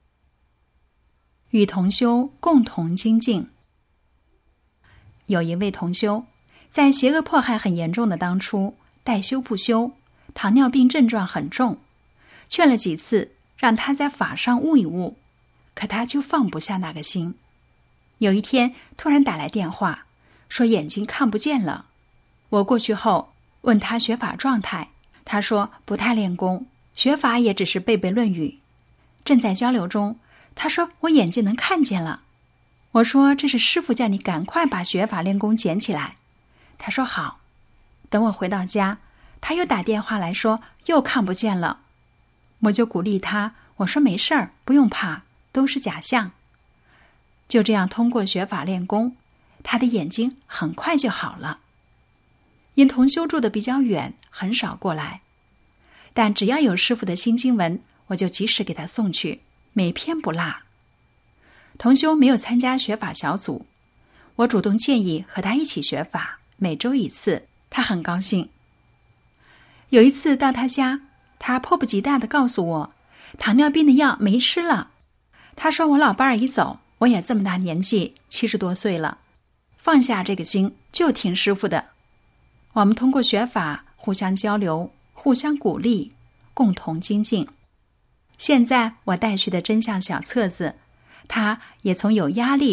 Speaker 6: 与同修共同精进。有一位同修，在邪恶迫害很严重的当初，待修不修，糖尿病症状很重，劝了几次，让他在法上悟一悟，可他就放不下那个心。有一天突然打来电话，说眼睛看不见了。我过去后问他学法状态，他说不太练功，学法也只是背背论语。正在交流中，他说我眼睛能看见了。我说这是师父叫你赶快把学法练功捡起来。他说好。等我回到家，他又打电话来说又看不见了。我就鼓励他，我说没事儿，不用怕，都是假象。就这样通过学法练功，他的眼睛很快就好了。因同修住的比较远，很少过来，但只要有师父的新经文，我就及时给他送去，每篇不落。同修没有参加学法小组，我主动建议和他一起学法，每周1次，他很高兴。有一次到他家，他迫不及待地告诉我，糖尿病的药没吃了。他说我老伴儿已走，我也这么大年纪，70多岁了，放下这个心，就听师父的。我们通过学法互相交流，互相鼓励，共同精进。现在我带去的真相小册子，他也从有压力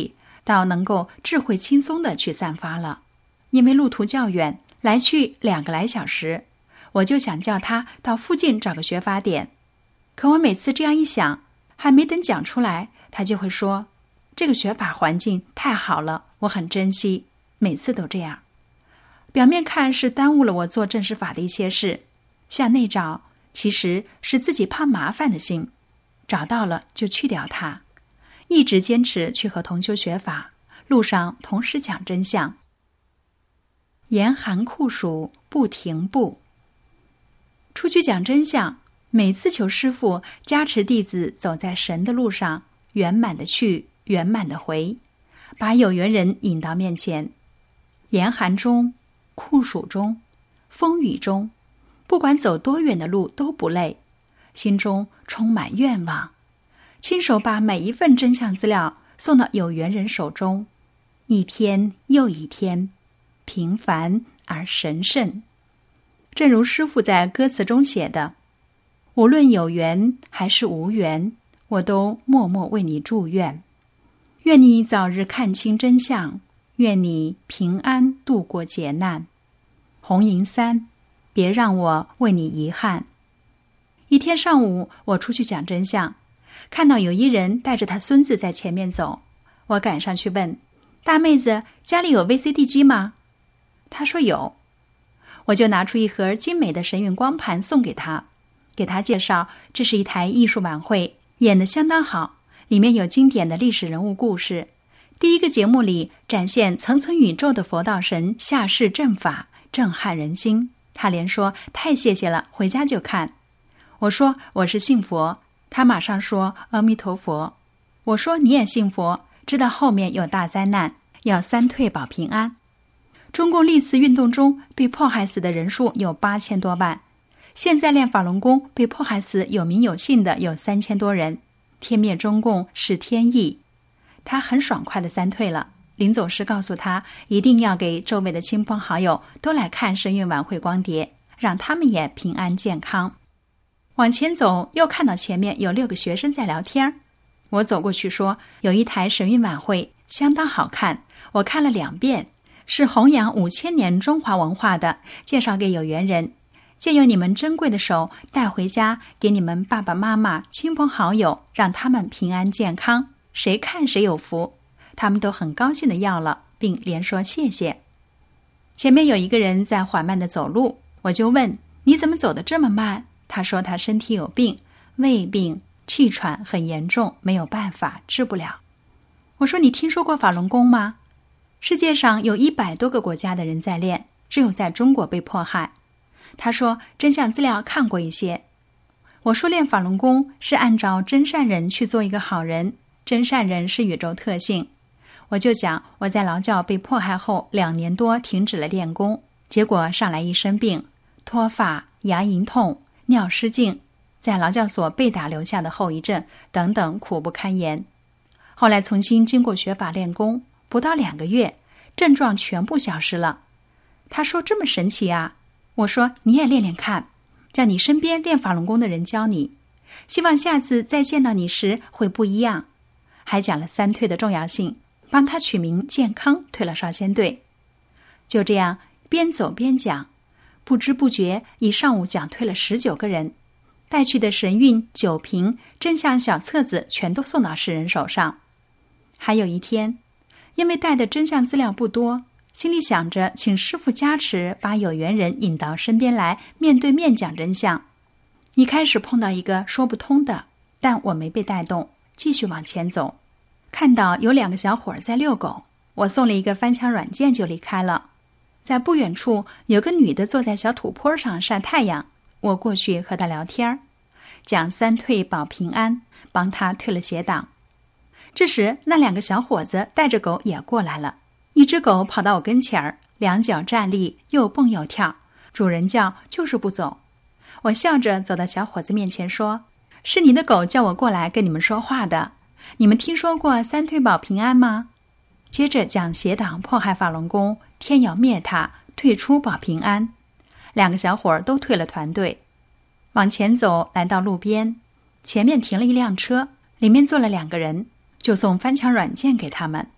Speaker 6: 倒能够智慧轻松地去散发了。因为路途较远，来去2个来小时，我就想叫他到附近找个学法点。可我每次这样一想，还没等讲出来，他就会说，这个学法环境太好了，我很珍惜，每次都这样。表面看是耽误了我做正式法的一些事，向内找，其实是自己怕麻烦的心，找到了就去掉它，一直坚持去和同修学法，路上同时讲真相。严寒酷暑不停步，出去讲真相，每次求师父加持弟子走在神的路上，圆满的去，圆满的回，把有缘人引到面前。严寒中，酷暑中，风雨中，不管走多远的路都不累，心中充满愿望，亲手把每一份真相资料送到有缘人手中，一天又一天，平凡而神圣。正如师父在歌词中写的，无论有缘还是无缘，我都默默为你祝愿。愿你早日看清真相，愿你平安度过劫难。红银3，别让我为你遗憾。一天上午，我出去讲真相，看到有一人带着他孙子在前面走，我赶上去问，大妹子，家里有 VCD 机吗？他说有。我就拿出一盒精美的神韵光盘送给他，给他介绍这是一台艺术晚会，演得相当好，里面有经典的历史人物故事。第一个节目里展现层层宇宙的佛道神下世正法，震撼人心。他连说太谢谢了，回家就看。我说我是信佛，他马上说阿弥陀佛。我说你也信佛，知道后面有大灾难，要三退保平安。中共历次运动中被迫害死的人数有8000多万，现在练法轮功被迫害死有名有姓的有3000多人，天灭中共是天意。他很爽快地三退了，临走时告诉他一定要给周围的亲朋好友都来看神韵晚会光碟，让他们也平安健康。往前走，又看到前面有6个学生在聊天，我走过去说，有一台神韵晚会相当好看，我看了2遍，是弘扬5000年中华文化的，介绍给有缘人，借由你们珍贵的手带回家，给你们爸爸妈妈亲朋好友，让他们平安健康，谁看谁有福。他们都很高兴地要了，并连说谢谢。前面有一个人在缓慢地走路，我就问，你怎么走得这么慢？他说他身体有病，胃病，气喘很严重，没有办法，治不了。我说你听说过法轮功吗？世界上有100多个国家的人在练，只有在中国被迫害。他说真相资料看过一些。我说练法轮功是按照真善人去做一个好人，真善人是宇宙特性。我就讲我在劳教被迫害后2年多停止了练功，结果上来一身病，脱发、牙龈痛、尿失禁，在劳教所被打留下的后遗症等等，苦不堪言。后来重新经过学法练功，不到2个月，症状全部消失了。他说这么神奇啊？我说你也练练看，叫你身边练法轮功的人教你，希望下次再见到你时会不一样。还讲了3退的重要性，帮他取名健康，退了少先队。就这样边走边讲，不知不觉一上午讲退了19个人，带去的神韵、酒瓶、真相小册子全都送到世人手上。还有一天，因为带的真相资料不多，心里想着请师父加持，把有缘人引到身边来，面对面讲真相。一开始碰到一个说不通的，但我没被带动，继续往前走。看到有2个小伙在遛狗，我送了一个翻墙软件就离开了。在不远处有个女的坐在小土坡上晒太阳，我过去和她聊天，讲3退保平安，帮她退了邪党。这时那2个小伙子带着狗也过来了，一只狗跑到我跟前儿，2脚站立，又蹦又跳，主人叫就是不走。我笑着走到小伙子面前说，是你的狗叫我过来跟你们说话的，你们听说过3退保平安吗？接着讲邪党迫害法轮功，天要灭他，退出保平安。2个小伙都退了团队。往前走，来到路边，前面停了一辆车，里面坐了2个人，就送翻墙软件给他们。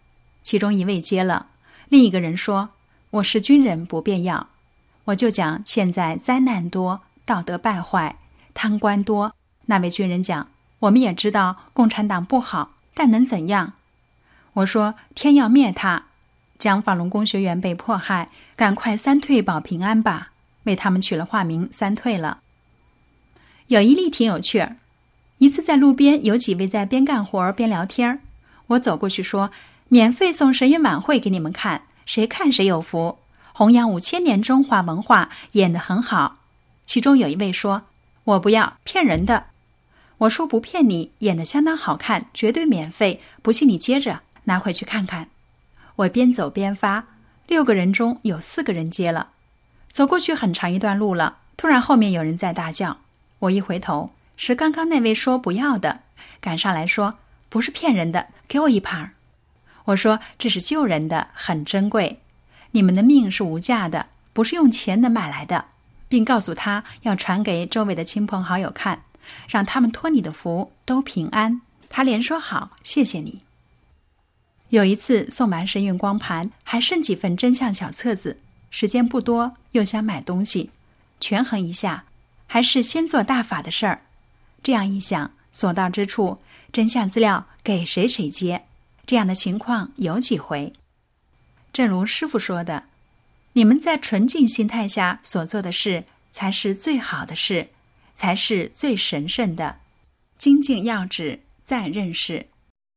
Speaker 6: 其中一位接了，另一个人说：“我是军人，不便要。”我就讲现在灾难多，道德败坏，贪官多。那位军人讲：“我们也知道共产党不好，但能怎样？”我说：“天要灭他，讲法轮功学员被迫害，赶快三退保平安吧。”为他们取了化名三退了。有一例挺有趣儿，一次在路边有几位在边干活边聊天，我走过去说：“免费送神韵晚会给你们看，谁看谁有福，弘扬5000年中华文化，演得很好。”其中有一位说：“我不要，骗人的。”我说：“不骗你，演得相当好看，绝对免费，不信你接着拿回去看看。”我边走边发，6个人中有4个人接了。走过去很长一段路了，突然后面有人在大叫，我一回头，是刚刚那位说不要的，赶上来说：“不是骗人的，给我一盘。”我说：“这是救人的，很珍贵，你们的命是无价的，不是用钱能买来的。”并告诉他要传给周围的亲朋好友看，让他们托你的福都平安。他连说好，谢谢你。有一次送完神韵光盘，还剩几份真相小册子，时间不多，又想买东西，权衡一下，还是先做大法的事儿。这样一想，所到之处，真相资料给谁谁接，这样的情况有几回。正如师父说的，你们在纯净心态下所做的事，才是最好的事，才是最神圣的。精进要旨，再认识。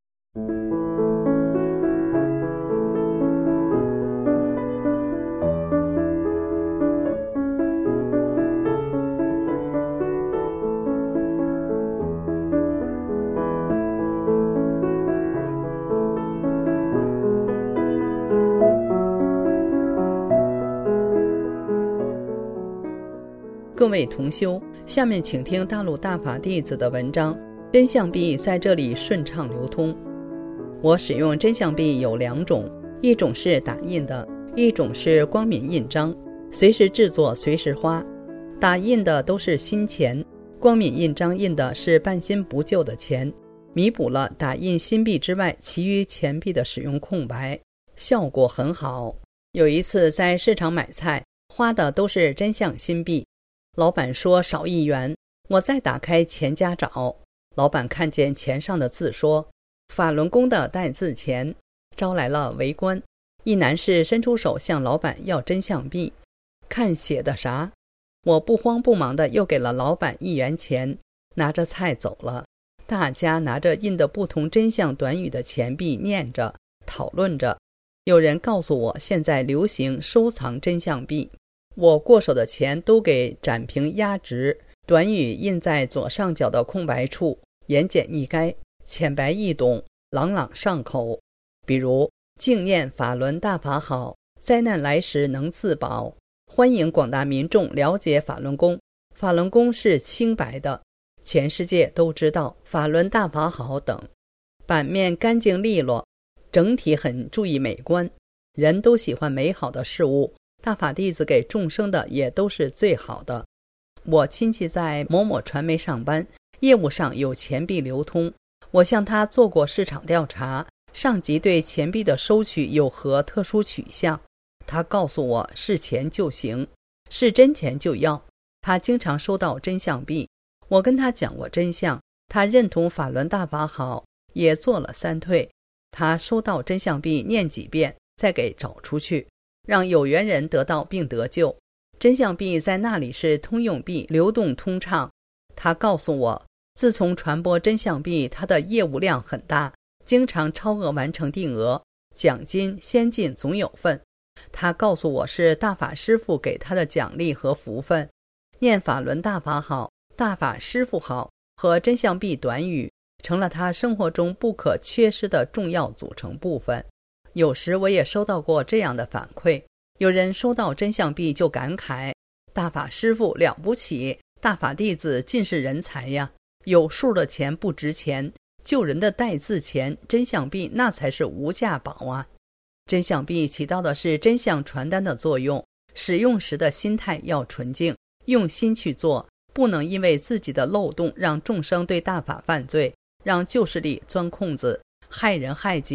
Speaker 7: 各位同修，下面请听大陆大法弟子的文章，真相币在这里顺畅流通。我使用真相币有2种，一种是打印的，一种是光敏印章，随时制作随时花。打印的都是新钱，光敏印章印的是半新不旧的钱，弥补了打印新币之外其余钱币的使用空白，效果很好。有一次在市场买菜，花的都是真相新币，老板说少1元，我再打开钱夹找，老板看见钱上的字说法轮功的带字钱，招来了围观。一男士伸出手向老板要真相币，看写的啥？我不慌不忙的又给了老板1元钱，拿着菜走了。大家拿着印的不同真相短语的钱币念着讨论着。有人告诉我现在流行收藏真相币，我过手的钱都给展平压直，短语印在左上角的空白处，言简意赅，浅白易懂，朗朗上口。比如静念法轮大法好，灾难来时能自保，欢迎广大民众了解法轮功，法轮功是清白的，全世界都知道法轮大法好等。版面干净利落，整体很注意美观，人都喜欢美好的事物，大法弟子给众生的也都是最好的。我亲戚在某某传媒上班，业务上有钱币流通，我向他做过市场调查，上级对钱币的收取有何特殊取向，他告诉我是钱就行，是真钱就要。他经常收到真相币，我跟他讲过真相，他认同法轮大法好，也做了3退。他收到真相币念几遍，再给找出去，让有缘人得到并得救。真相币在那里是通用币，流动通畅。他告诉我，自从传播真相币，他的业务量很大，经常超额完成定额，奖金先进总有份。他告诉我是大法师父给他的奖励和福分。念法轮大法好，大法师父好和真相币短语成了他生活中不可缺失的重要组成部分。有时我也收到过这样的反馈，有人收到真相币就感慨，大法师父了不起，大法弟子尽是人才呀，有数的钱不值钱，救人的带字钱真相币那才是无价宝啊。真相币起到的是真相传单的作用，使用时的心态要纯净，用心去做，不能因为自己的漏洞让众生对大法犯罪，让旧势力钻空子，害人害己，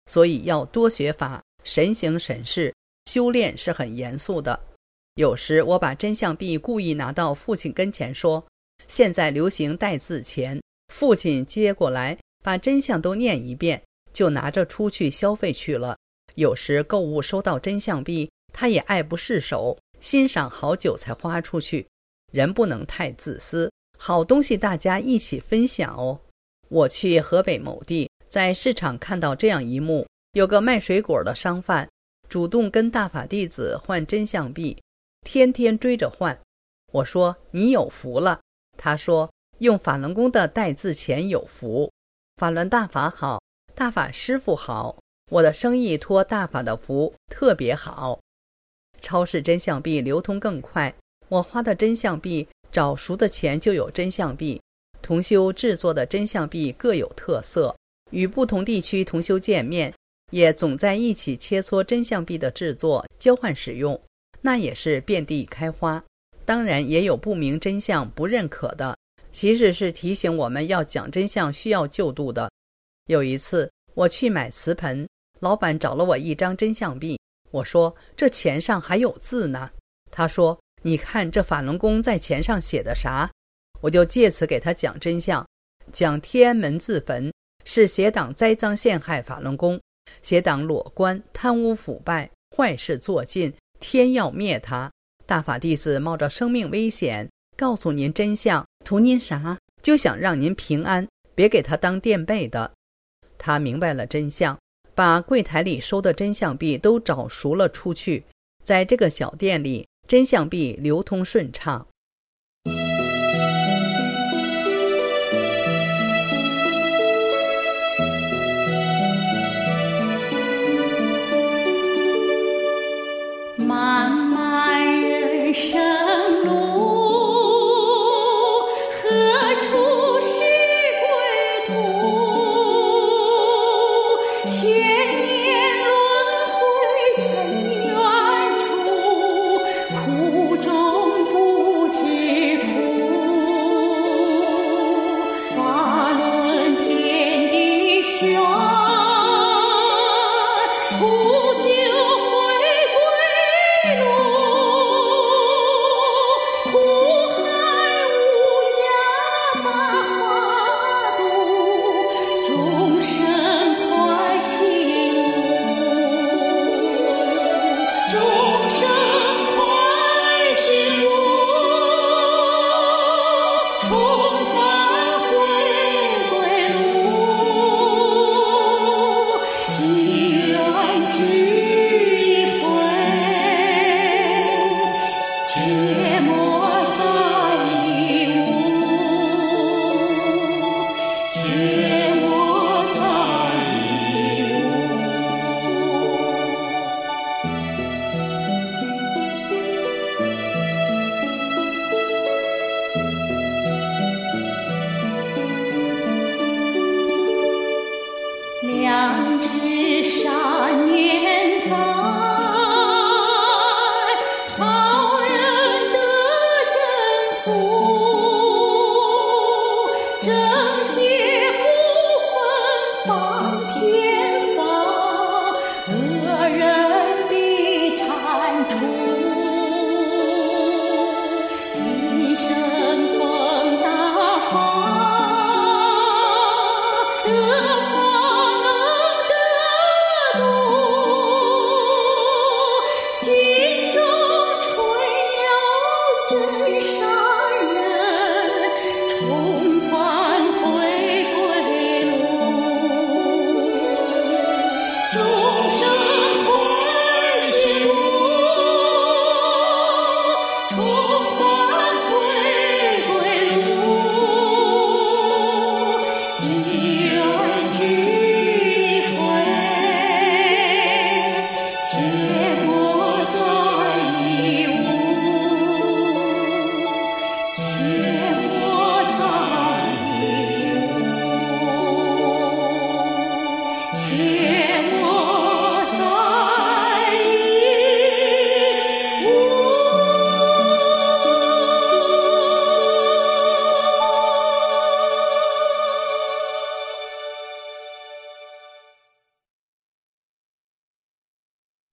Speaker 7: 所以要多学法，神行神事，修炼是很严肃的。有时我把真相币故意拿到父亲跟前说，现在流行带字钱，父亲接过来把真相都念一遍，就拿着出去消费去了。有时购物收到真相币，他也爱不释手，欣赏好久才花出去。人不能太自私，好东西大家一起分享哦。我去河北某地，在市场看到这样一幕，有个卖水果的商贩主动跟大法弟子换真相币，天天追着换。我说你有福了，他说用法轮功的带字钱有福，法轮大法好，大法师父好，我的生意托大法的福特别好。超市真相币流通更快，我花的真相币找赎的钱就有真相币。同修制作的真相币各有特色，与不同地区同修见面，也总在一起切磋真相币的制作，交换使用，那也是遍地开花。当然也有不明真相不认可的，其实是提醒我们要讲真相需要救度的。有一次我去买瓷盆，老板找了我一张真相币，我说这钱上还有字呢。他说你看这法轮功在钱上写的啥？我就借此给他讲真相，讲天安门自焚是邪党栽赃陷害法轮功，邪党裸官贪污腐败，坏事做尽，天要灭他。大法弟子冒着生命危险告诉您真相，图您啥？就想让您平安，别给他当垫背的。他明白了真相，把柜台里收的真相币都找赎了出去，在这个小店里真相币流通顺畅。
Speaker 8: 漫漫人生路，何处是归途？千年轮回真缘处，苦中不知苦。法轮天地玄，苦就良知善念在，好人得真福，正邪不分邦天